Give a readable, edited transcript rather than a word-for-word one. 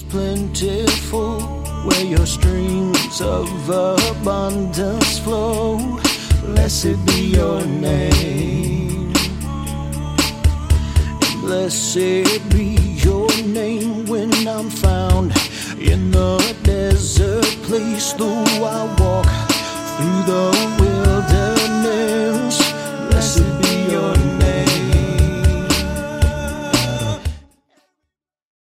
plentiful, where your streams of abundance flow. Blessed be your name. Blessed be your name.